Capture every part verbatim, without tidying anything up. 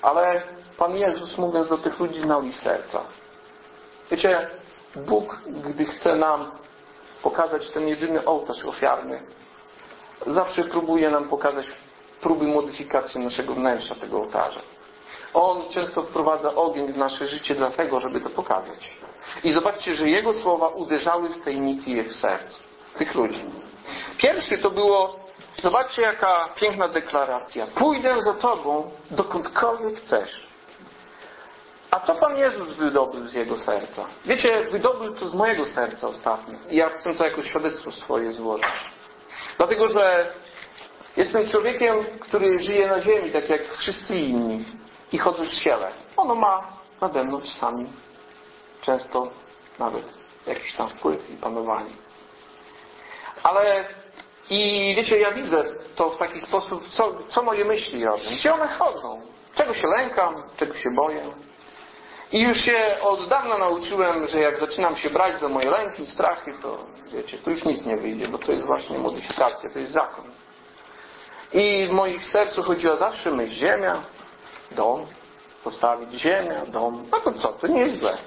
Ale Pan Jezus, mówiąc do tych ludzi, znał ich serca. Wiecie, Bóg, gdy chce nam pokazać ten jedyny ołtarz ofiarny, zawsze próbuje nam pokazać próby modyfikacji naszego wnętrza tego ołtarza. On często wprowadza ogień w nasze życie dlatego, żeby to pokazać. I zobaczcie, że Jego słowa uderzały w tajniki ich serc, tych ludzi. Pierwszy to było, zobaczcie jaka piękna deklaracja. Pójdę za Tobą, dokądkolwiek chcesz. A to Pan Jezus wydobył z Jego serca. Wiecie, wydobył to z mojego serca ostatnio. I ja chcę to jako świadectwo swoje złożyć. Dlatego, że jestem człowiekiem, który żyje na ziemi, tak jak wszyscy inni. I chodzę w ciele. Ono ma nade mną czasami, często nawet jakiś tam wpływ i panowanie. Ale i wiecie, ja widzę to w taki sposób, co, co moje myśli robią. Gdzie one chodzą? Czego się lękam? Czego się boję? I już się od dawna nauczyłem, że jak zaczynam się brać za moje lęki, strachy, to wiecie, tu już nic nie wyjdzie, bo to jest właśnie modyfikacja, to jest zakon. I w moich sercu chodziła zawsze myśl ziemia, dom, postawić ziemia, dom. No to co? To nie jest źle.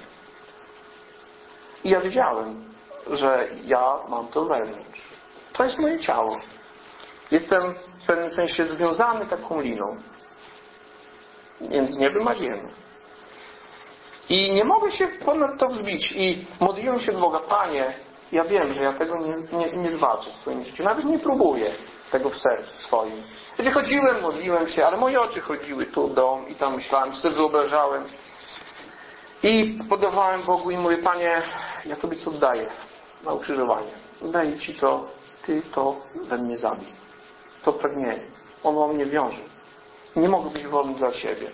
I ja wiedziałem, że ja mam to wewnątrz. To jest moje ciało. Jestem w pewnym sensie związany taką liną między niebem a ziemią. I nie mogę się ponad to wzbić. I modliłem się do Boga, Panie, ja wiem, że ja tego nie, nie, nie zwalczę w swoim życiu. Nawet nie próbuję tego w sercu swoim. Gdzie chodziłem, modliłem się, ale moje oczy chodziły tu, dom i tam myślałem, sobie wyobrażałem. I podawałem Bogu i mówię, Panie, ja Tobie co oddaję na ukrzyżowanie. Daję Ci to, Ty to we mnie zabij. To pragnienie. Ono mnie wiąże. Nie mogę być wolny dla siebie.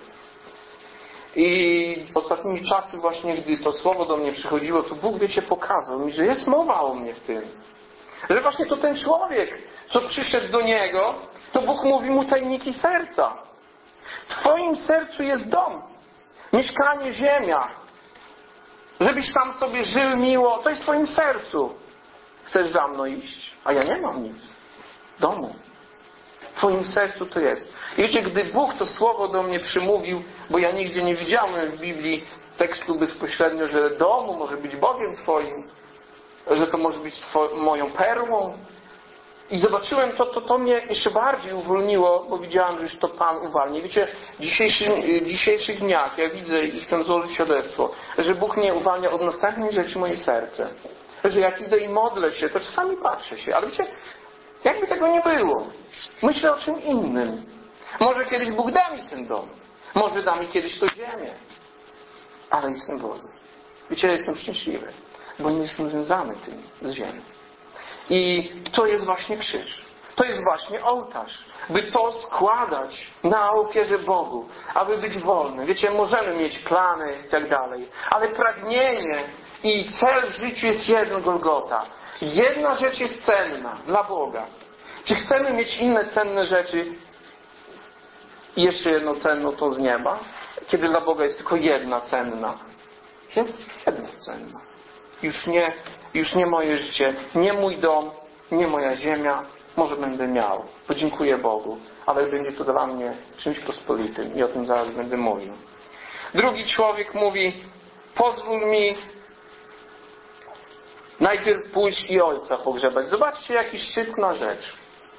I ostatnimi czasy właśnie, gdy to słowo do mnie przychodziło, to Bóg, wiecie, pokazał mi, że jest mowa o mnie w tym. Że właśnie to ten człowiek, co przyszedł do Niego, to Bóg mówi mu tajniki serca. W Twoim sercu jest dom. Mieszkanie, ziemia. Żebyś tam sobie żył miło. To jest w Twoim sercu. Chcesz za mną iść? A ja nie mam nic. Domu. W Twoim sercu to jest. I wiecie, gdy Bóg to słowo do mnie przymówił, bo ja nigdzie nie widziałem w Biblii tekstu bezpośrednio, że domu może być Bogiem Twoim, że to może być two- moją perłą. I zobaczyłem to, to, to mnie jeszcze bardziej uwolniło, bo widziałem, że już to Pan uwalnia. Wiecie, w dzisiejszych, dzisiejszych dniach ja widzę i chcę złożyć świadectwo, że Bóg mnie uwalnia od następnej rzeczy moje serce. Że jak idę i modlę się, to czasami patrzę się, ale wiecie, jakby tego nie było. Myślę o czym innym. Może kiedyś Bóg da mi ten dom. Może da mi kiedyś to ziemię. Ale jestem wolny. Wiecie, ja jestem szczęśliwy, bo nie jestem związany tym z ziemią. I to jest właśnie krzyż. To jest właśnie ołtarz. By to składać na ofierze Bogu, aby być wolny. Wiecie, możemy mieć plany i tak dalej, ale pragnienie i cel w życiu jest jedno, Golgota. Jedna rzecz jest cenna dla Boga. Czy chcemy mieć inne cenne rzeczy i jeszcze jedno cenną to z nieba? Kiedy dla Boga jest tylko jedna cenna. Jest jedna cenna. Już nie, już nie moje życie, nie mój dom, nie moja ziemia. Może będę miał. Podziękuję Bogu. Ale będzie to dla mnie czymś pospolitym. I o tym zaraz będę mówił. Drugi człowiek mówi, pozwól mi najpierw pójść i ojca pogrzebać. Zobaczcie, jaki szczytna rzecz.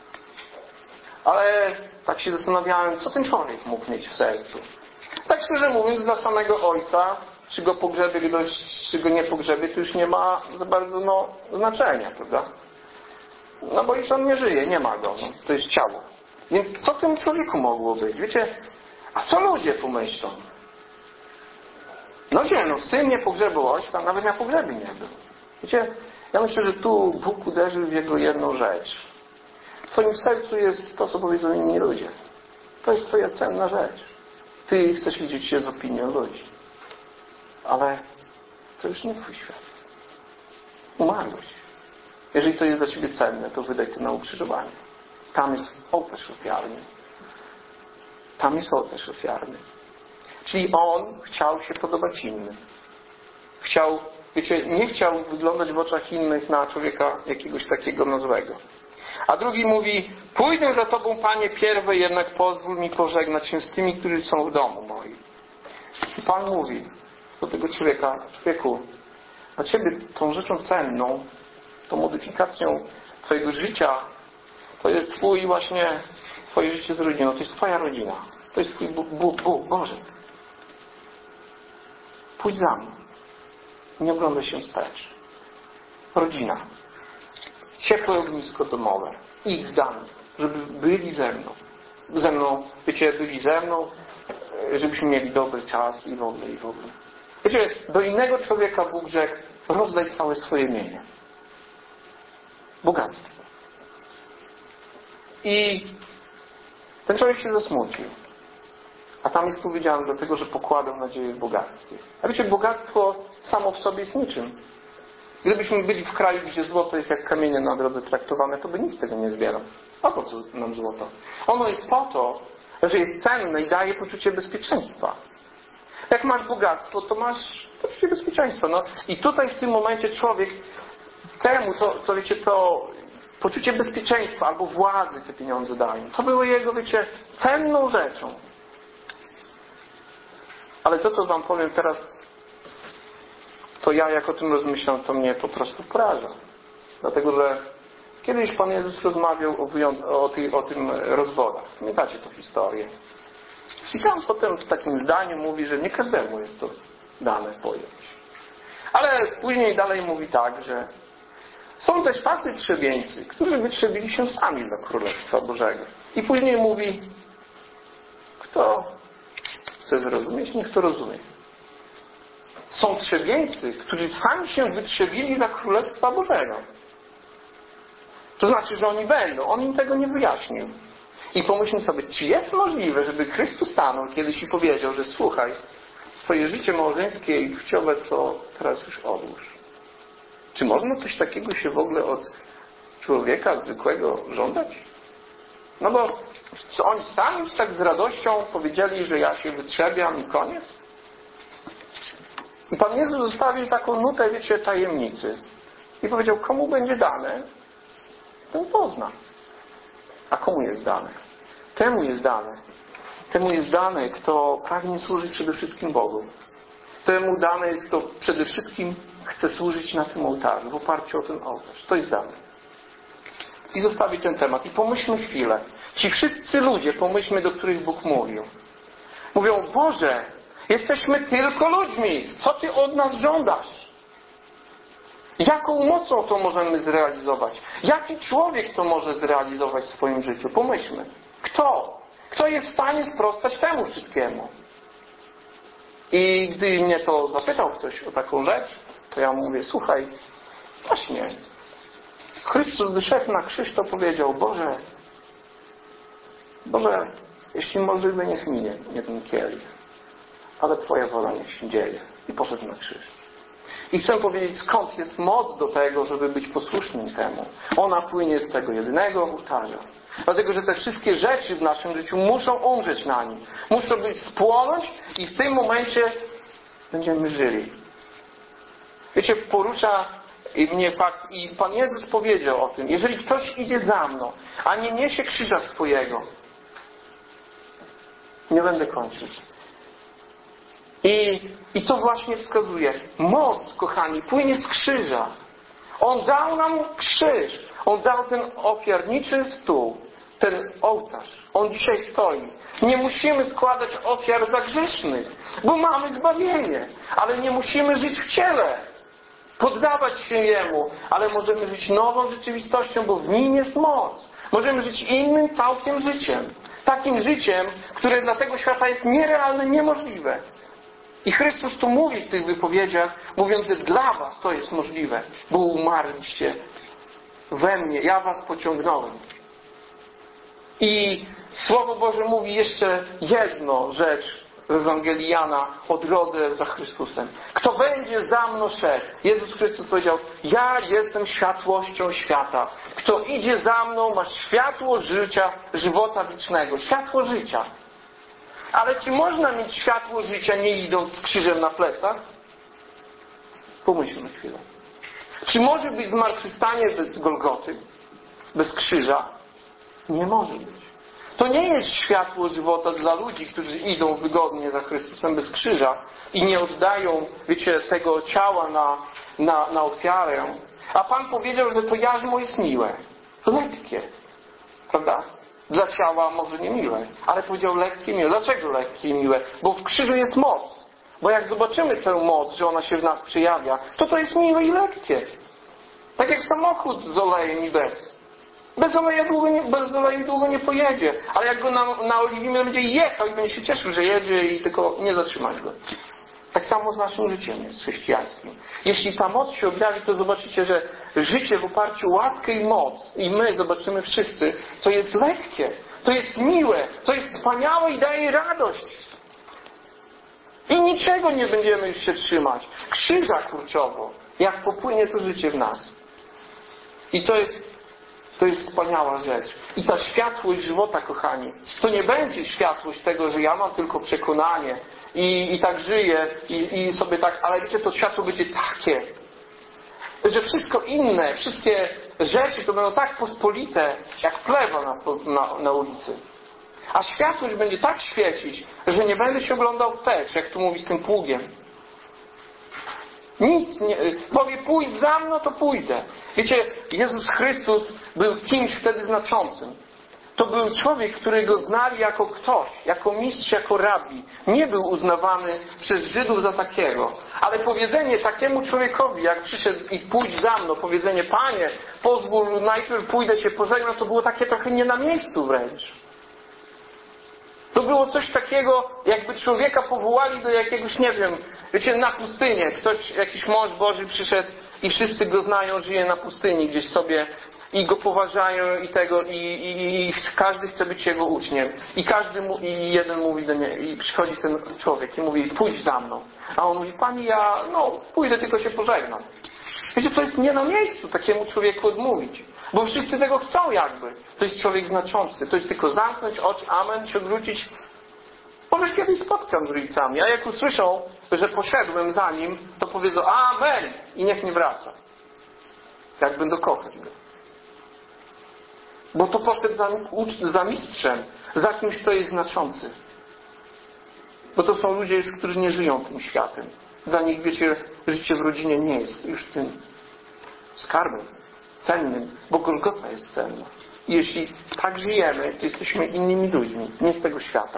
Ale tak się zastanawiałem, co ten człowiek mógł mieć w sercu. Tak szczerze mówiąc, dla samego ojca, czy go pogrzebie ktoś, czy go nie pogrzebie, to już nie ma za bardzo no, znaczenia, prawda? No bo już on nie żyje, nie ma go. No, to jest ciało. Więc co tym człowieku mogło być? Wiecie, a co ludzie pomyślą? No nie, no syn nie pogrzebał ojca, nawet na pogrzebie nie był. Wiecie, ja myślę, że tu Bóg uderzył w jego jedną rzecz. W twoim sercu jest to, co powiedzą inni ludzie. To jest twoja cenna rzecz. Ty chcesz liczyć się z opinią ludzi. Ale to już nie twój świat. Umarłeś. Jeżeli to jest dla ciebie cenne, to wydaj to na ukrzyżowanie. Tam jest ołtarz ofiarny. Tam jest ołtarz ofiarny. Czyli on chciał się podobać innym. Chciał, wiecie, nie chciał wyglądać w oczach innych na człowieka jakiegoś takiego no złego. A drugi mówi, pójdę za Tobą, Panie, pierwej, jednak pozwól mi pożegnać się z tymi, którzy są w domu moim. I Pan mówi do tego człowieka, człowieku, dla Ciebie tą rzeczą cenną, tą modyfikacją Twojego życia, to jest Twój właśnie, Twoje życie z rodziną, to jest Twoja rodzina. To jest Twój Bóg, Bóg, Bóg Boże. Pójdź za mną. Nie oglądaj się wstecz. Rodzina. Ciepłe ognisko domowe. Ich zdanie. Żeby byli ze mną. Ze mną, wiecie, byli ze mną, żebyśmy mieli dobry czas i w ogóle, i w ogóle. Wiecie, do innego człowieka Bóg rzekł, rozdaj całe swoje mienie. Bogactwo. I ten człowiek się zasmucił. A tam jest powiedziane dlatego, że pokładał nadzieję w bogactwie. A wiecie, bogactwo samo w sobie jest niczym. Gdybyśmy byli w kraju, gdzie złoto jest jak kamienie na drodze traktowane, to by nikt tego nie zbierał. A po co nam złoto? Ono jest po to, że jest cenne i daje poczucie bezpieczeństwa. Jak masz bogactwo, to masz poczucie bezpieczeństwa. No i tutaj w tym momencie człowiek temu, to, to wiecie, to poczucie bezpieczeństwa albo władzy te pieniądze dają. To było jego, wiecie, cenną rzeczą. Ale to, co wam powiem teraz, to ja jak o tym rozmyślam, to mnie po prostu poraża. Dlatego, że kiedyś Pan Jezus rozmawiał o, wyjąt- o, ty- o tym rozwodach. Pamiętacie tę historię? I tam potem w takim zdaniu mówi, że nie każdemu jest to dane pojąć. Ale później dalej mówi tak, że są też tacy trzebieńcy, którzy wytrzebili się sami dla Królestwa Bożego. I później mówi, kto chce zrozumieć, niech to rozumie. Są trzebieńcy, którzy sami się wytrzebili dla Królestwa Bożego. To znaczy, że oni będą. On im tego nie wyjaśnił. I pomyślmy sobie, czy jest możliwe, żeby Chrystus stanął kiedyś i powiedział, że słuchaj, twoje życie małżeńskie i płciowe to teraz już odłóż. Czy można coś takiego się w ogóle od człowieka zwykłego żądać? No bo co oni sami tak z radością powiedzieli, że ja się wytrzebiam i koniec? I Pan Jezus zostawił taką nutę, wiecie, tajemnicy. I powiedział, komu będzie dane, ten pozna. A komu jest dane? Temu jest dane. Temu jest dane, kto pragnie służyć przede wszystkim Bogu. Temu dane jest, kto przede wszystkim chce służyć na tym ołtarzu, w oparciu o ten ołtarz. To jest dane. I zostawić ten temat. I pomyślmy chwilę. Ci wszyscy ludzie, pomyślmy, do których Bóg mówił. Mówią, Boże, jesteśmy tylko ludźmi. Co Ty od nas żądasz? Jaką mocą to możemy zrealizować? Jaki człowiek to może zrealizować w swoim życiu? Pomyślmy. Kto? Kto jest w stanie sprostać temu wszystkiemu? I gdy mnie to zapytał ktoś o taką rzecz, to ja mówię, słuchaj, właśnie, Chrystus, gdy szedł na krzyż, to powiedział, Boże, Boże, jeśli możliwe, niech minie nie ten kielich, ale Twoja wola niech się dzieje. I poszedł na krzyż. I chcę powiedzieć, skąd jest moc do tego, żeby być posłusznym temu. Ona płynie z tego jedynego ołtarza. Dlatego, że te wszystkie rzeczy w naszym życiu muszą umrzeć na nim. Muszą być spłonąć i w tym momencie będziemy żyli. Wiecie, porusza mnie fakt, i Pan Jezus powiedział o tym, jeżeli ktoś idzie za mną, a nie niesie krzyża swojego, nie będę kończył. I, I to właśnie wskazuje. Moc, kochani, płynie z krzyża. On dał nam krzyż. On dał ten ofiarniczy stół. Ten ołtarz. On dzisiaj stoi. Nie musimy składać ofiar za grzesznych, bo mamy zbawienie. Ale nie musimy żyć w ciele. Poddawać się Jemu. Ale możemy żyć nową rzeczywistością, bo w Nim jest moc. Możemy żyć innym całkiem życiem. Takim życiem, które dla tego świata jest nierealne, niemożliwe. I Chrystus tu mówi w tych wypowiedziach, mówiąc, że dla was to jest możliwe, bo umarliście we mnie, ja was pociągnąłem. I Słowo Boże mówi jeszcze jedną rzecz w Ewangelii Jana o drodze za Chrystusem. Kto będzie za mną szedł, Jezus Chrystus powiedział, ja jestem światłością świata. Kto idzie za mną, ma światło życia, żywota wiecznego. Światło życia. Ale czy można mieć światło życia, nie idąc z krzyżem na plecach? Pomyślmy chwilę. Czy może być zmartwychwstanie bez Golgoty? bez krzyża nie może być. To nie jest światło żywota dla ludzi, którzy idą wygodnie za Chrystusem bez krzyża i nie oddają, wiecie, tego ciała na, na, na ofiarę. A Pan powiedział, że to jarzmo jest miłe, lekkie, prawda? Dla ciała może nie miłe, ale powiedział lekkie, miłe. Dlaczego lekkie i miłe? Bo w krzyżu jest moc. Bo jak zobaczymy tę moc, że ona się w nas przejawia, to to jest miłe i lekkie. Tak jak samochód z olejem i bez. Bez oleju długo nie, bez oleju długo nie pojedzie. Ale jak go na, naoliwimy, będzie jechał i będzie się cieszył, że jedzie i tylko nie zatrzymać go. Tak samo z naszym życiem jest chrześcijańskim. Jeśli ta moc się objawi, to zobaczycie, że życie w oparciu o łaskę i moc, i my zobaczymy wszyscy, to jest lekkie, to jest miłe, to jest wspaniałe i daje radość. I niczego nie będziemy już się trzymać. Krzyża kurczowo, jak popłynie to życie w nas. I to jest To jest wspaniała rzecz. I ta światłość żywota, kochani, to nie będzie światłość tego, że ja mam tylko przekonanie i, i tak żyję i, i sobie tak, ale wiecie, to światło będzie takie, że wszystko inne, wszystkie rzeczy to będą tak pospolite, jak plewa na, na, na ulicy. A światłość będzie tak świecić, że nie będę się oglądał wstecz, jak tu mówi z tym pługiem. Nic nie... Powie, pójdź za mną, to pójdę. Wiecie, Jezus Chrystus był kimś wtedy znaczącym. To był człowiek, którego znali jako ktoś, jako mistrz, jako rabbi. Nie był uznawany przez Żydów za takiego. Ale powiedzenie takiemu człowiekowi, jak przyszedł i pójdź za mną, powiedzenie, Panie, pozwól, najpierw pójdę się pożegnam, to było takie trochę nie na miejscu wręcz. To było coś takiego, jakby człowieka powołali do jakiegoś, nie wiem, wiecie, na pustynię. Ktoś, jakiś mąż Boży przyszedł i wszyscy go znają, żyje na pustyni gdzieś sobie i go poważają i tego, i, i, i każdy chce być jego uczniem. I każdy mu, i jeden mówi do niego, i przychodzi ten człowiek i mówi, pójdź za mną. A on mówi, Pani, ja, no, pójdę, tylko się pożegnam. Wiecie, to jest nie na miejscu takiemu człowieku odmówić. Bo wszyscy tego chcą jakby. To jest człowiek znaczący. To jest tylko zamknąć oczy, amen, się odwrócić. Może kiedyś spotkam z rodzicami, a jak usłyszą, że poszedłem za nim, to powiedzą amen i niech nie wraca. Jak będą kochać go. Bo to poszedł za, za mistrzem, za kimś, kto jest znaczący. Bo to są ludzie, którzy nie żyją tym światem. Dla nich, wiecie, życie w rodzinie nie jest już tym skarbem cennym, bo Golgota jest cenna. I jeśli tak żyjemy, to jesteśmy innymi ludźmi, nie z tego świata.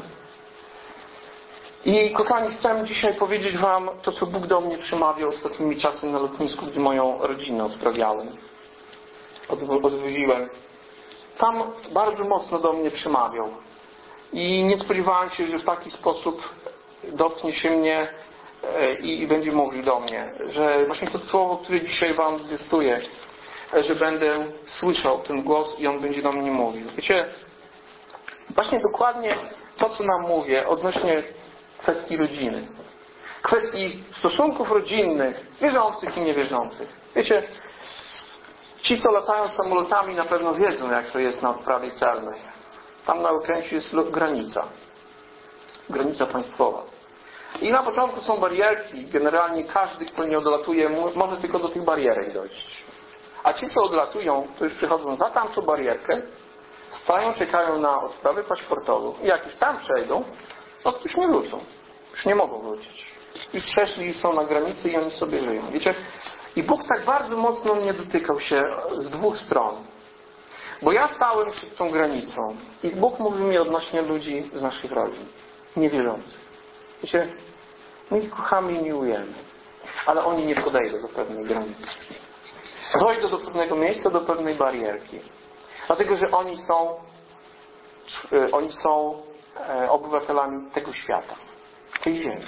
I kochani, chcę dzisiaj powiedzieć wam to, co Bóg do mnie przemawiał ostatnimi czasy na lotnisku, gdzie moją rodzinę odprawiałem. Odwoziłem. Tam bardzo mocno do mnie przemawiał. I nie spodziewałem się, że w taki sposób dotknie się mnie i będzie mówił do mnie. Że właśnie to słowo, które dzisiaj wam zwiastuję, że będę słyszał ten głos i on będzie do mnie mówił. Wiecie, właśnie dokładnie to, co nam mówię odnośnie kwestii rodziny. Kwestii stosunków rodzinnych, wierzących i niewierzących. Wiecie, ci, co latają samolotami, na pewno wiedzą, jak to jest na odprawie celnej. Tam na okręcie jest granica. Granica państwowa. I na początku są barierki. Generalnie każdy, kto nie odlatuje, może tylko do tych barierek dojść. A ci, co odlatują, to już przychodzą za tamtą barierkę, stają, czekają na odprawę paszportową i jak już tam przejdą, no to już nie wrócą. Już nie mogą wrócić. Już przeszli i są na granicy i oni sobie żyją. Wiecie? I Bóg tak bardzo mocno mnie dotykał się z dwóch stron. Bo ja stałem przed tą granicą i Bóg mówił mi odnośnie ludzi z naszych rodzin. Niewierzących. Wiecie? My ich kochamy i miłujemy. Ale oni nie podejdą do pewnej granicy. Dojdą do pewnego miejsca, do pewnej barierki. Dlatego, że oni są oni są obywatelami tego świata. Tej ziemi.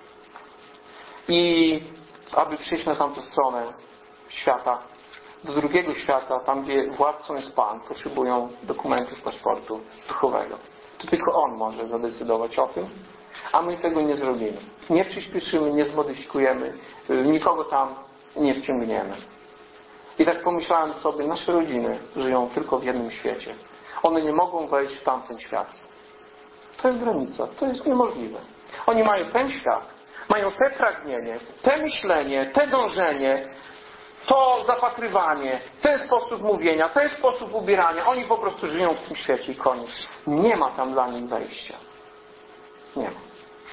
I aby przyjść na tamtą stronę świata, do drugiego świata, tam gdzie władcą jest Pan, potrzebują dokumentów paszportu duchowego. To tylko On może zadecydować o tym, a my tego nie zrobimy. Nie przyspieszymy, nie zmodyfikujemy, nikogo tam nie wciągniemy. I tak pomyślałem sobie, nasze rodziny żyją tylko w jednym świecie. One nie mogą wejść w tamten świat. To jest granica, to jest niemożliwe. Oni mają ten świat, mają te pragnienie, te myślenie, te dążenie, to zapatrywanie, ten sposób mówienia, ten sposób ubierania. Oni po prostu żyją w tym świecie i koniec. Nie ma tam dla nich wejścia. Nie ma.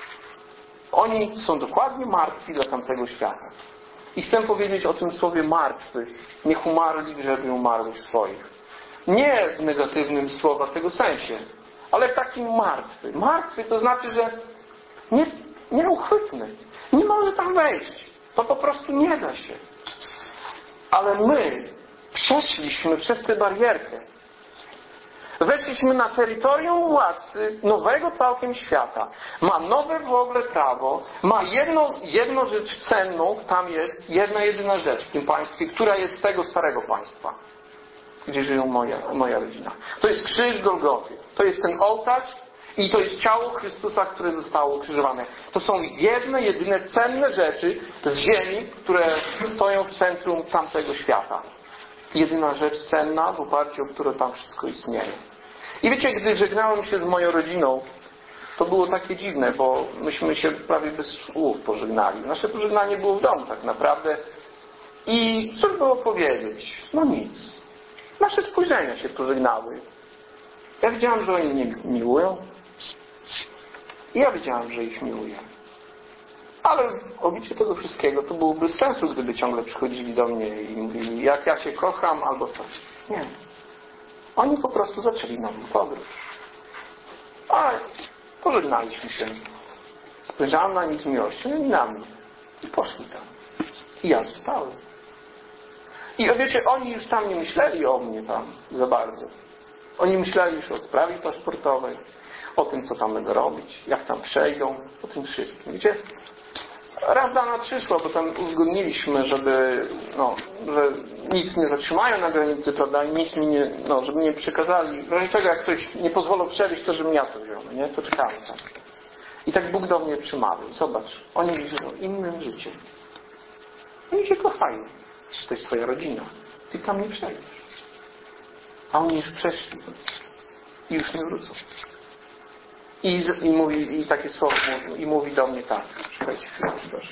Oni są dokładnie martwi dla tamtego świata. I chcę powiedzieć o tym słowie martwy. Niech umarli grzeby umarłych swoich. Nie w negatywnym słowa tego sensie, ale takim martwy. Martwy to znaczy, że nie, nieuchwytny. Nie może tam wejść. To po prostu nie da się. Ale my przeszliśmy przez tę barierkę. Weszliśmy na terytorium władcy nowego całkiem świata. Ma nowe w ogóle prawo. Ma jedną, jedną rzecz cenną. Tam jest jedna jedyna rzecz w tym państwie, która jest z tego starego państwa, gdzie żyją moja, moja rodzina. To jest krzyż Golgoty. To jest ten ołtarz i to jest ciało Chrystusa, które zostało ukrzyżowane. To są jedne, jedyne cenne rzeczy z ziemi, które stoją w centrum tamtego świata. Jedyna rzecz cenna, w oparciu o którą tam wszystko istnieje. I wiecie, gdy żegnałem się z moją rodziną, to było takie dziwne, bo myśmy się prawie bez słów pożegnali. Nasze pożegnanie było w domu tak naprawdę. I cóż było powiedzieć? No nic. Nasze spojrzenia się pożegnały. Ja wiedziałem, że oni mnie miłują. I ja wiedziałem, że ich miłuję. Ale w obliczu tego wszystkiego to byłoby bez sensu, gdyby ciągle przychodzili do mnie i mówili, jak ja Cię kocham, albo coś. Nie. Oni po prostu zaczęli nową podróż. A pożegnaliśmy się. Spojrzałem na nich z miłością i na mnie. I poszli tam. I ja zostałem. I wiecie, oni już tam nie myśleli o mnie tam za bardzo. Oni myśleli już o sprawie paszportowej, o tym, co tam będę robić, jak tam przejdą, o tym wszystkim. Wiecie, raz dana przyszła, bo tam uzgodniliśmy, żeby, no, że nic nie zatrzymają na granicy, prawda, i nic mi nie, no, żeby nie przekazali. W razie czego, jak ktoś nie pozwolą przejść, to żebym ja to wziął, nie? To czekamy tam. I tak Bóg do mnie przemawiał. Zobacz, oni żyją innym życiem. Oni się kochają. To jest twoja rodzina. Ty tam nie przejdziesz. A oni już przeszli i już nie wrócą. I, i mówi, i takie słowo mówi, i mówi do mnie tak. Czekajcie chwilę, proszę.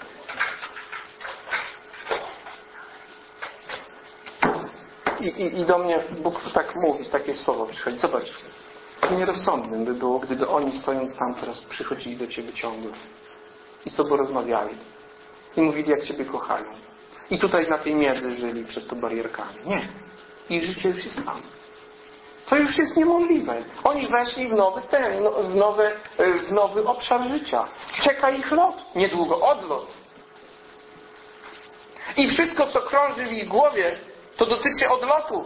I, i, I do mnie Bóg tak mówi, takie słowo przychodzi. Zobacz, nierozsądnym by było, gdyby oni stojąc tam teraz przychodzili do Ciebie ciągle i z Tobą rozmawiali i mówili, jak Ciebie kochają. I tutaj na tej miedzy żyli przed tą barierkami. Nie. Ich życie już jest tam. To już jest niemożliwe. Oni weszli w nowy ten, w, nowe, w nowy obszar życia. Czeka ich lot. Niedługo odlot. I wszystko, co krąży w ich głowie, to dotyczy odlotu.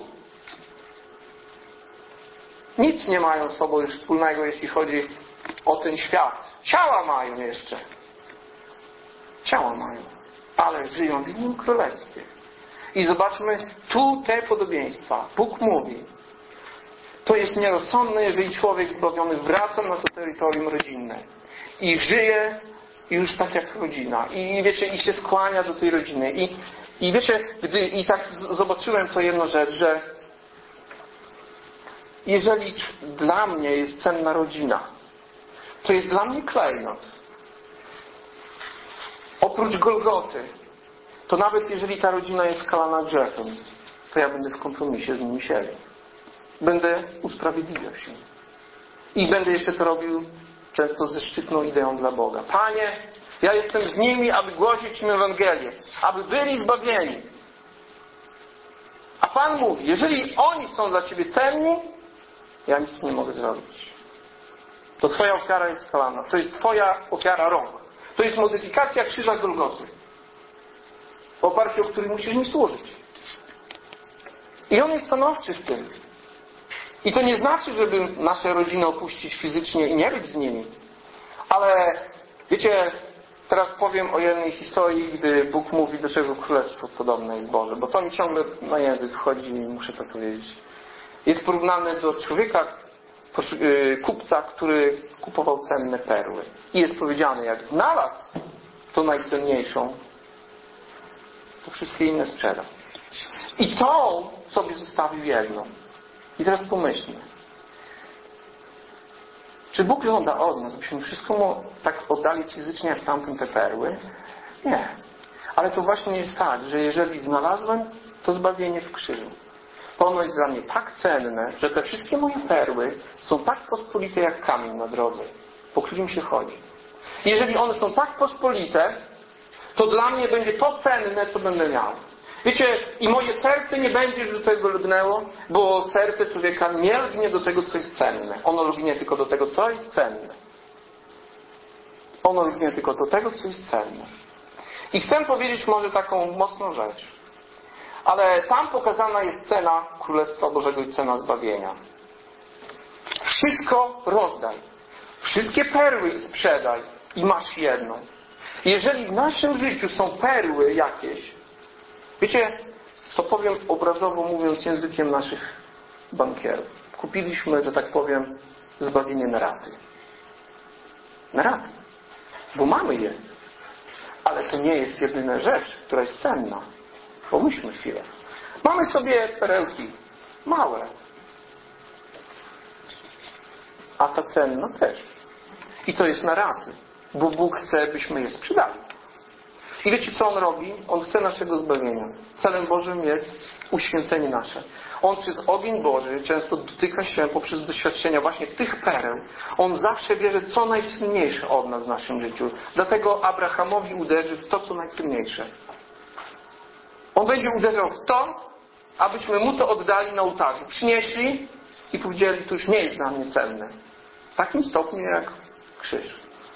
Nic nie mają z sobą już wspólnego, jeśli chodzi o ten świat. Ciała mają jeszcze. Ciała mają. Ale żyją w innym królestwie. I zobaczmy tu te podobieństwa. Bóg mówi, to jest nierozsądne, jeżeli człowiek zbawiony wraca na to terytorium rodzinne i żyje już tak jak rodzina. I wiecie, i się skłania do tej rodziny. I, i wiecie, gdy i tak zobaczyłem to jedną rzecz, że jeżeli dla mnie jest cenna rodzina, to jest dla mnie klejnot. Oprócz Golgoty, to nawet jeżeli ta rodzina jest skalana grzechem, to ja będę w kompromisie z nimi siedział. Będę usprawiedliwiał się. I będę jeszcze to robił często ze szczytną ideą dla Boga. Panie, ja jestem z nimi, aby głosić im Ewangelię, aby byli zbawieni. A Pan mówi, jeżeli oni są dla Ciebie cenni, ja nic nie mogę zrobić. To Twoja ofiara jest skalana. To jest Twoja ofiara rąk. To jest modyfikacja krzyża Golgoty. W oparciu o który musisz mi służyć. I on jest stanowczy w tym. I to nie znaczy, żeby nasze rodziny opuścić fizycznie i nie być z nimi. Ale wiecie, teraz powiem o jednej historii, gdy Bóg mówi, do czego królestwo podobne jest Boże. Bo to mi ciągle na język wchodzi i muszę to powiedzieć. Jest porównany do człowieka, kupca, który kupował cenne perły. I jest powiedziane, jak znalazł tą najcenniejszą, to wszystkie inne sprzedał. I tą sobie zostawił jedną. I teraz pomyślmy. Czy Bóg żąda od nas, byśmy wszystko mu tak oddali fizycznie jak tamtym te perły? Nie. Ale to właśnie jest tak, że jeżeli znalazłem to zbawienie w krzyżu, to ono jest dla mnie tak cenne, że te wszystkie moje perły są tak pospolite jak kamień na drodze, po którym się chodzi. Jeżeli one są tak pospolite, to dla mnie będzie to cenne, co będę miał. Wiecie, i moje serce nie będzie już do tego lgnęło, bo serce człowieka nie lgnie do tego, co jest cenne. Ono lgnie tylko do tego, co jest cenne. Ono lgnie tylko do tego, co jest cenne. I chcę powiedzieć może taką mocną rzecz. Ale tam pokazana jest cena Królestwa Bożego i cena zbawienia. Wszystko rozdaj. Wszystkie perły sprzedaj i masz jedną. Jeżeli w naszym życiu są perły jakieś, wiecie, to powiem obrazowo mówiąc językiem naszych bankierów. Kupiliśmy, że tak powiem, zbawienie na raty. Na raty. Bo mamy je. Ale to nie jest jedyna rzecz, która jest cenna. Pomyślmy chwilę. Mamy sobie perełki małe. A ta cenna też. I to jest na raty. Bo Bóg chce, byśmy je sprzedali. I wiecie, co On robi? On chce naszego zbawienia. Celem Bożym jest uświęcenie nasze. On przez ogień Boży często dotyka się poprzez doświadczenia właśnie tych pereł. On zawsze bierze co najcenniejsze od nas w naszym życiu. Dlatego Abrahamowi uderzy w to, co najcenniejsze. On będzie uderzał w to, abyśmy Mu to oddali na ołtarzu. Przynieśli i powiedzieli, to już nie jest dla mnie cenne. W takim stopniu jak krzyż.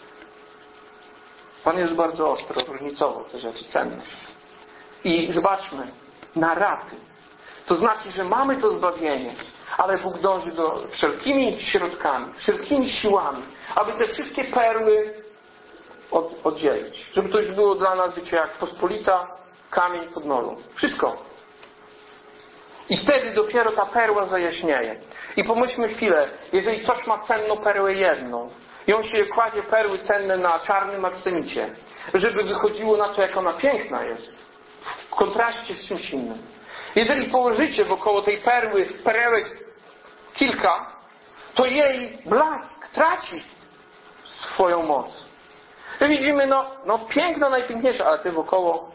Pan jest bardzo ostro, różnicowo te rzeczy cenne. I zobaczmy, na raty. To znaczy, że mamy to zbawienie, ale Bóg dąży do wszelkimi środkami, wszelkimi siłami, aby te wszystkie perły od, oddzielić. Żeby to już było dla nas, wiecie, jak pospolita kamień pod nogą. Wszystko. I wtedy dopiero ta perła zajaśnieje. I pomyślmy chwilę, jeżeli ktoś ma cenną perłę jedną i on się kładzie perły cenne na czarnym aksamicie, żeby wychodziło na to, jak ona piękna jest, w kontraście z czymś innym. Jeżeli położycie wokoło tej perły perełek kilka, to jej blask traci swoją moc. I widzimy, no, no piękna, najpiękniejsza, ale ty wokoło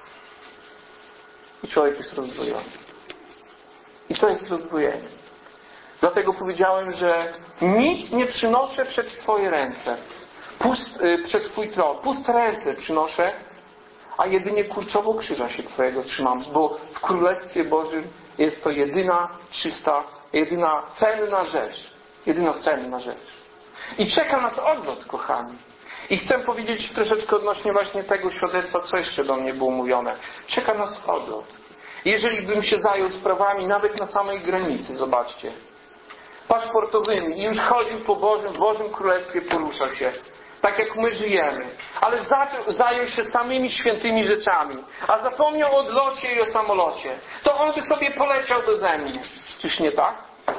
i człowiek jest rozdwojony. I to jest rozdwojenie. Dlatego powiedziałem, że nic nie przynoszę przed Twoje ręce. Pust, yy, przed Twój tron. Puste ręce przynoszę, a jedynie kurczowo krzyża się Twojego trzymam. Bo w Królestwie Bożym jest to jedyna czysta, jedyna cenna rzecz. Jedyna cenna rzecz. I czeka nas odwrót, kochani. I chcę powiedzieć troszeczkę odnośnie właśnie tego świadectwa, co jeszcze do mnie było mówione. Czeka nas odwrót. Jeżeli bym się zajął sprawami nawet na samej granicy, zobaczcie, paszportowymi i już chodził po Bożym, w Bożym Królestwie, poruszał się, tak jak my żyjemy, ale zaczął, zajął się samymi świętymi rzeczami, a zapomniał o odlocie i o samolocie, to on by sobie poleciał beze mnie. Czyż nie tak?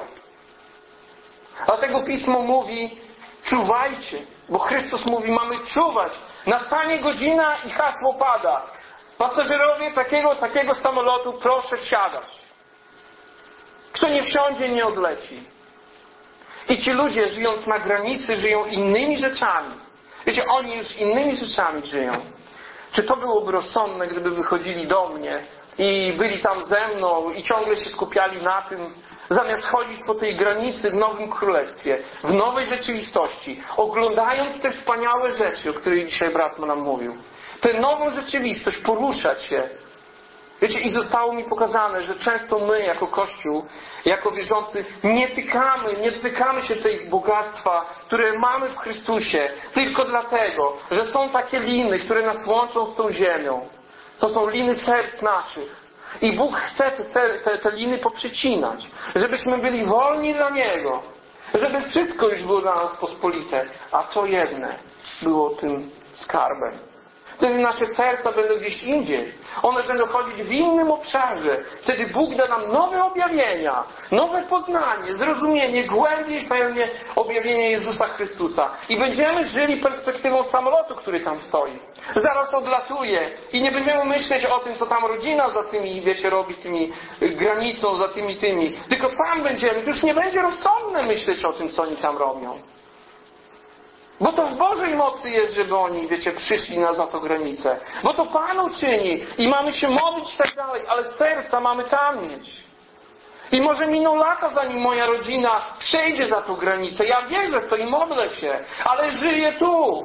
Dlatego Pismo mówi, czuwajcie, bo Chrystus mówi, mamy czuwać. Nastanie godzina i hasło pada. Pasażerowie takiego, takiego samolotu proszę wsiadać. Kto nie wsiądzie, nie odleci. I ci ludzie, żyjąc na granicy, żyją innymi rzeczami. Wiecie, oni już innymi rzeczami żyją. Czy to byłoby rozsądne, gdyby wychodzili do mnie i byli tam ze mną i ciągle się skupiali na tym, zamiast chodzić po tej granicy w Nowym Królestwie, w nowej rzeczywistości, oglądając te wspaniałe rzeczy, o których dzisiaj brat nam mówił. Tę nową rzeczywistość, poruszać się. Wiecie, i zostało mi pokazane, że często my jako Kościół, jako wierzący, nie tykamy, nie dotykamy się tej bogactwa, które mamy w Chrystusie, tylko dlatego, że są takie liny, które nas łączą z tą ziemią. To są liny serc naszych. I Bóg chce te, te, te liny poprzecinać, żebyśmy byli wolni dla Niego, żeby wszystko już było dla nas pospolite, a to jedne było tym skarbem. Wtedy nasze serca będą gdzieś indziej. One będą chodzić w innym obszarze. Wtedy Bóg da nam nowe objawienia, nowe poznanie, zrozumienie, głębiej pełnie objawienie Jezusa Chrystusa. I będziemy żyli perspektywą samolotu, który tam stoi. Zaraz odlatuje i nie będziemy myśleć o tym, co tam rodzina za tymi, wiecie, robi, tymi granicą, za tymi, tymi. Tylko tam będziemy. To już nie będzie rozsądne myśleć o tym, co oni tam robią. Bo to w Bożej mocy jest, żeby oni, wiecie, przyszli na za to granicę. Bo to Pan uczyni i mamy się modlić i tak dalej, ale serca mamy tam mieć. I może miną lata, zanim moja rodzina przejdzie za tą granicę. Ja wierzę w to i modlę się, ale żyję tu.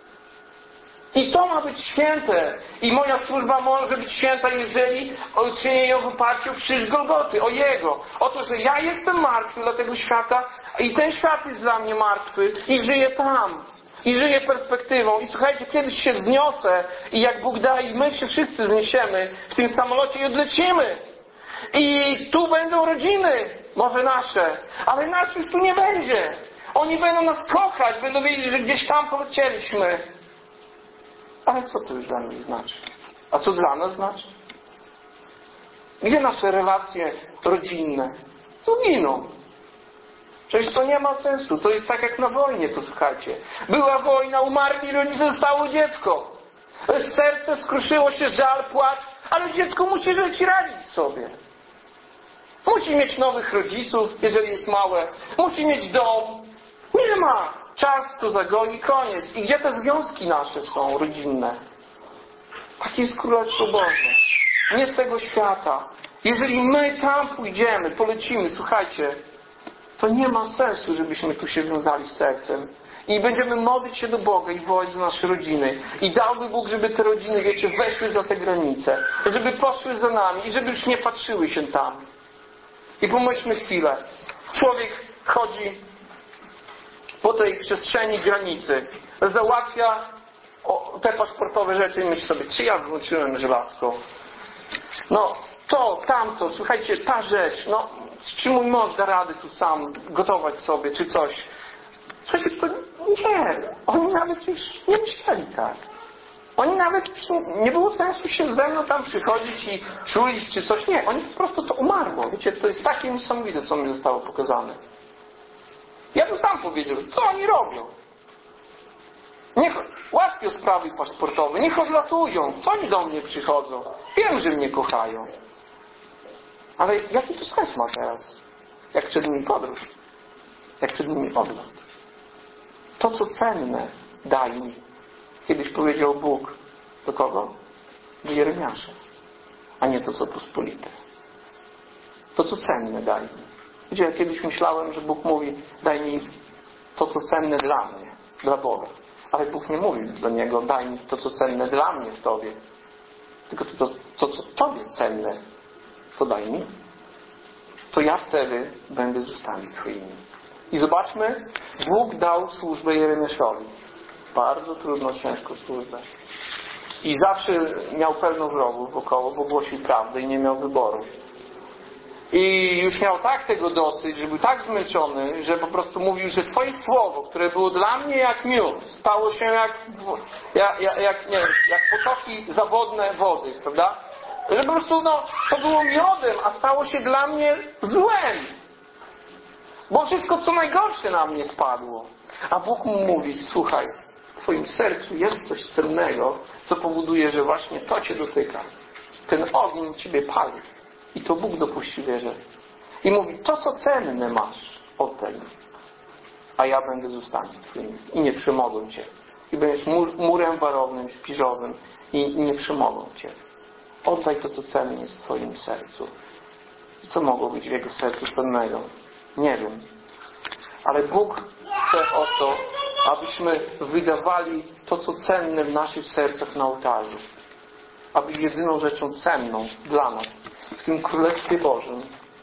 I to ma być święte. I moja służba może być święta, jeżeli czynię ją w oparciu o krzyż Golgoty, o Jego. O to, że ja jestem martwy dla tego świata i ten świat jest dla mnie martwy i żyję tam. I żyję perspektywą. I słuchajcie, kiedyś się wzniosę i jak Bóg da i my się wszyscy zniesiemy w tym samolocie i odlecimy. I tu będą rodziny, może nasze, ale nas już tu nie będzie. Oni będą nas kochać, będą wiedzieć, że gdzieś tam polecieliśmy. Ale co to już dla nich znaczy? A co dla nas znaczy? Gdzie nasze relacje rodzinne? Co giną? Przecież to nie ma sensu. To jest tak jak na wojnie, to słuchajcie. Była wojna, umarli rodzice, zostało dziecko. Serce skruszyło się, żal, płacz, ale dziecko musi żyć i radzić sobie. Musi mieć nowych rodziców, jeżeli jest małe. Musi mieć dom. Nie ma. Czas to zagoi, koniec. I gdzie te związki nasze są rodzinne? Takie jest Królestwo Boże. Nie z tego świata. Jeżeli my tam pójdziemy, polecimy, słuchajcie, to nie ma sensu, żebyśmy tu się wiązali z sercem. I będziemy modlić się do Boga i wołać do naszej rodziny. I dałby Bóg, żeby te rodziny, wiecie, weszły za te granice. Żeby poszły za nami i żeby już nie patrzyły się tam. I pomyślmy chwilę. Człowiek chodzi po tej przestrzeni granicy. Załatwia te paszportowe rzeczy i myśli sobie, czy ja włączyłem żelazko? No, to, tamto, słuchajcie, ta rzecz, no, czy mój mąż da radę tu sam gotować sobie, czy coś? Słuchajcie, to nie. Oni nawet już nie myśleli tak. Oni nawet, nie było sensu się ze mną tam przychodzić i czulić, czy coś. Nie, oni po prostu to umarło. Wiecie, to jest takie niesamowite, co mi zostało pokazane. Ja bym sam powiedział, co oni robią? Niech łatwiej o sprawy paszportowe, niech odlatują. Co oni do mnie przychodzą? Wiem, że mnie kochają. Ale jaki to sens ma teraz? Jak przed nimi podróż? Jak przed nimi odlot? To, co cenne, daj mi. Kiedyś powiedział Bóg do kogo? Do Jeremiasza. A nie to, co pospolite. To, co cenne, daj mi. Wiecie, ja kiedyś myślałem, że Bóg mówi, daj mi to, co cenne dla mnie, dla Boga. Ale Bóg nie mówi do Niego, daj mi to, co cenne dla mnie w Tobie. Tylko to, to, to co Tobie cenne, to daj mi. To ja wtedy będę z ustami Twoimi. I zobaczmy, Bóg dał służbę Jeremiaszowi. Bardzo trudną, ciężką służbę. I zawsze miał pełno wrogów wokoło, bo głosił prawdę i nie miał wyboru. I już miał tak tego dosyć, że był tak zmęczony, że po prostu mówił, że Twoje słowo, które było dla mnie jak miód, stało się jak, jak, jak, jak, nie, jak potoki zawodne wody, prawda? Że po prostu no, to było miodem, a stało się dla mnie złem. Bo wszystko co najgorsze na mnie spadło. A Bóg mu mówi, słuchaj, w Twoim sercu jest coś cennego, co powoduje, że właśnie to Cię dotyka. Ten ogień Ciebie pali. I to Bóg dopuści wierzę. I mówi, to co cenne masz, oddaj mi. A ja będę z ustami Twoimi. I nie przemogę Cię. I będziesz mur, murem warownym, śpiżowym. I nie przemogą Cię. Oddaj to, co cenne jest w Twoim sercu. I co mogło być w Jego sercu cennego? Nie wiem. Ale Bóg chce o to, abyśmy wydawali to, co cenne w naszych sercach na ołtarzu. Aby jedyną rzeczą cenną dla nas w tym Królestwie Bożym,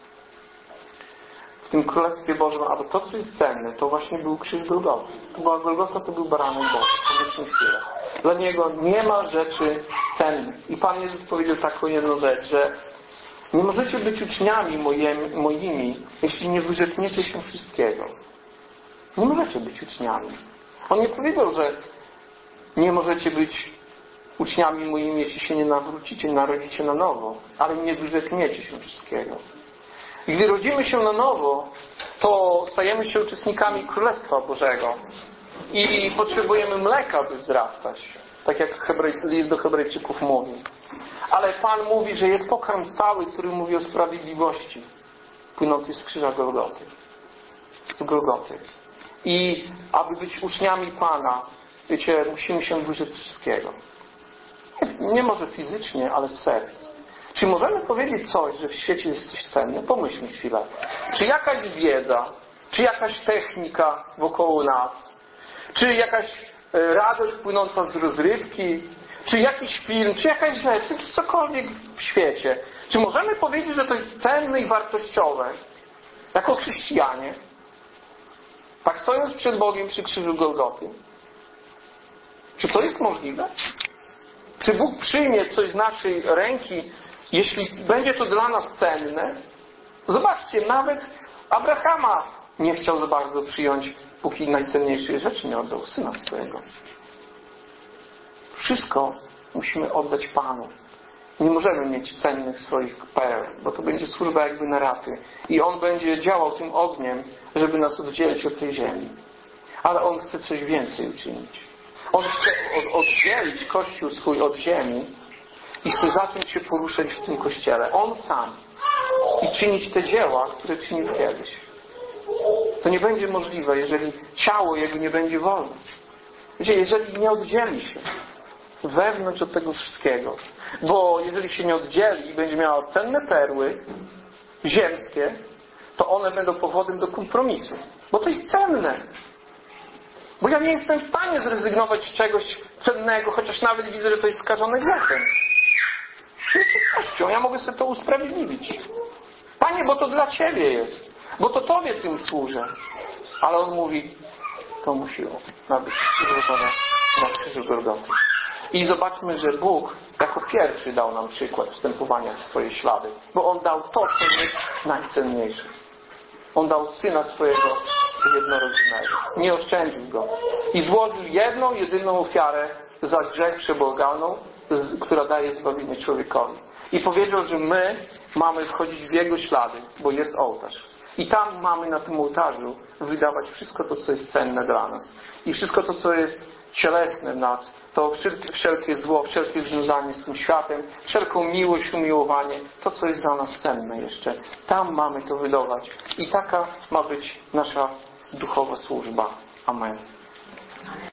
w tym Królestwie Bożym, aby to, co jest cenne, to właśnie był krzyż Golgoty. To była Golgota, to był baranek Boży. Pomyślmy chwilę. Dla Niego nie ma rzeczy cennych. I Pan Jezus powiedział taką jedną rzecz, że nie możecie być uczniami moimi, moimi, jeśli nie wyrzekniecie się wszystkiego. Nie możecie być uczniami. On nie powiedział, że nie możecie być uczniami moimi, jeśli się nie nawrócicie, nie narodzicie na nowo, ale nie wyrzekniecie się wszystkiego. I gdy rodzimy się na nowo, to stajemy się uczestnikami Królestwa Bożego i potrzebujemy mleka, by wzrastać. Tak jak Hebrej, list do Hebrajczyków mówi. Ale Pan mówi, że jest pokarm stały, który mówi o sprawiedliwości płynącej z krzyża Golgoty. Z Golgoty. I aby być uczniami Pana, wiecie, musimy się wyrzec wszystkiego. Nie, nie może fizycznie, ale z serc. Czy możemy powiedzieć coś, że w świecie jest coś cenne? Pomyślmy chwilę. Czy jakaś wiedza, czy jakaś technika wokoło nas, czy jakaś radość płynąca z rozrywki, czy jakiś film, czy jakaś rzecz, cokolwiek w świecie. Czy możemy powiedzieć, że to jest cenne i wartościowe jako chrześcijanie? Tak stojąc przed Bogiem przy krzyżu Golgoty. Czy to jest możliwe? Czy Bóg przyjmie coś z naszej ręki, jeśli będzie to dla nas cenne? Zobaczcie, nawet Abrahama nie chciał za bardzo przyjąć, póki najcenniejszej rzeczy nie oddał, syna swojego. Wszystko musimy oddać Panu. Nie możemy mieć cennych swoich pereł, bo to będzie służba jakby na raty. I On będzie działał tym ogniem, żeby nas oddzielić od tej ziemi. Ale On chce coś więcej uczynić. On chce oddzielić Kościół swój od ziemi i chce zacząć się poruszać w tym Kościele. On sam. I czynić te dzieła, które czynił kiedyś. To nie będzie możliwe, jeżeli ciało Jego nie będzie wolne. Wiecie, jeżeli nie oddzieli się wewnątrz od tego wszystkiego. Bo jeżeli się nie oddzieli i będzie miała cenne perły ziemskie, to one będą powodem do kompromisu. Bo to jest cenne. Bo ja nie jestem w stanie zrezygnować z czegoś cennego, chociaż nawet widzę, że to jest skażone grzechem. Nieczystością. Ja mogę sobie to usprawiedliwić. Panie, bo to dla Ciebie jest. Bo to Tobie tym służę. Ale On mówi, to musi być złożone na krzyżu Golgoty. I zobaczmy, że Bóg jako pierwszy dał nam przykład wstępowania w swoje ślady. Bo On dał to, co jest najcenniejsze. On dał Syna swojego jednorodzonego. Nie oszczędził Go. I złożył jedną, jedyną ofiarę za grzech przebłagalną, która daje zbawienie człowiekowi. I powiedział, że my mamy wchodzić w Jego ślady, bo jest ołtarz. I tam mamy na tym ołtarzu wydawać wszystko to, co jest cenne dla nas. I wszystko to, co jest cielesne w nas, to wszelkie zło, wszelkie związanie z tym światem, wszelką miłość, umiłowanie, to, co jest dla nas cenne jeszcze. Tam mamy to wydawać. I taka ma być nasza duchowa służba. Amen.